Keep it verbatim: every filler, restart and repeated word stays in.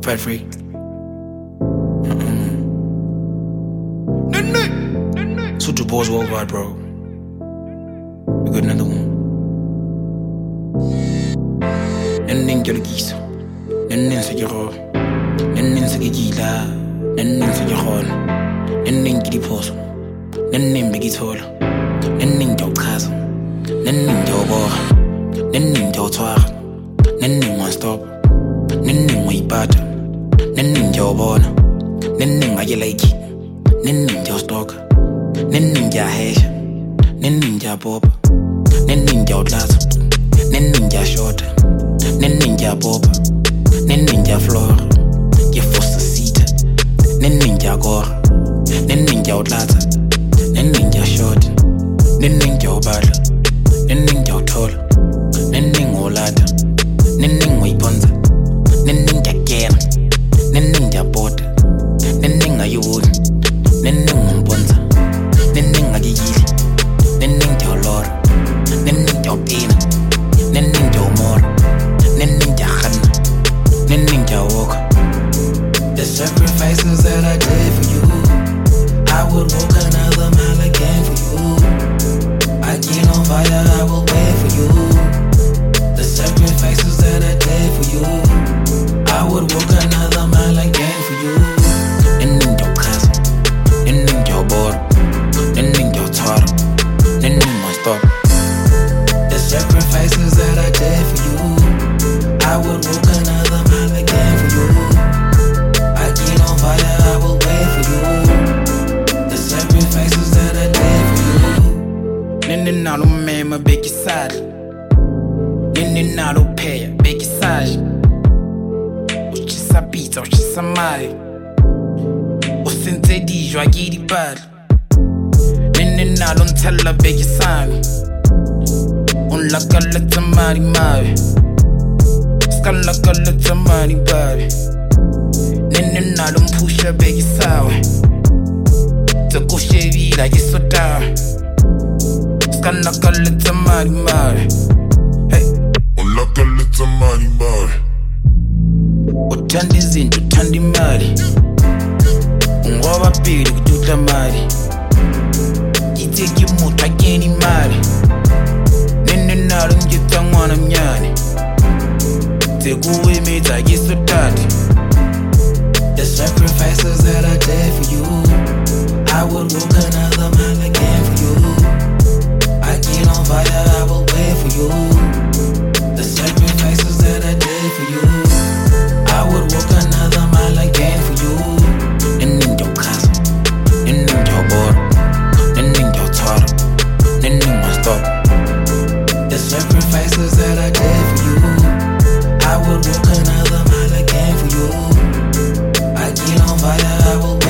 Fat Freak. Sutu Boys Worldwide, bro. We got another one. Nenning Jolgis. Nenning Sajaro. Nenning Sagila. Nenning Sajaron. Nenning Gidipos. Nenning Bigitol. Nenning Jokaz. Nenning Jobor. Nenning Jotoir. Nenning One Stop. Nenning Waybad. Nenning Jobon. Nenning Ayelaki. Nenning Jostock. Nenning Jahesh. Nenning Jabob. Nenning Jodlas. Nenning Jashot. Nenning Jabob. Nenning Jaflor. Jefoster Seat. Nenning Jagor. Nenning Jodlas. Nenning Jashot. Nenning Jobal. Nenning Jotol. Nenning Olad. Nenning Wayponza. Nenning Jagan. Nenning Jabot. Nenning Ayud. Nenning Mumponza. Nenning Agili. Nenning Jolor. Nenning Jopina. Nenning Jomor. Nenning Jahan. Nenning Jawok. The sacrifices that I did for you, I would walk another mile again for you. I get on fire, I will wait for you. The sacrifices that I did for you, I would walk another mile again for you. Nenning Jokaz. Nenning Jobor. Nenning Jotar. Nenning One Stop. The sacrifices that I did for you, I would walk another mile again for you. I get on fire, I will wait for you. The sacrifices that I did for you. Nenning Nalo Mema Beki Sad. Nenning Nalo Pay Beki Saj. Uchisa Pizza, Uchisa Mai. Osente Di Joagiri Bad. Nenning Nalo Ntella Beki Sami. On la calette mari mari. Scala calette mari baby. Nenning Nalo Mpusha Beki Sawe. Toko Chevy like it's so down. Scala calette mari mari. Hey. On la calette mari mari. Utandi zinto tandi mari. Ungoba pili kututa mari. Iteki muta geni mari. Nenning Nalo Njita Mwana Mnyani. Teku Wemeta Gisotati. The sacrifices that I did for you, I would walk another mile again for you. I get on fire, I will wait for you. The sacrifices that I did for you, I would walk another mile again for you. Nenning Jokaz. Nenning Jobor. Nenning Jotar. Nenning One Stop. The sacrifices that I did for you, I would walk another mile again for you. I get on fire, I will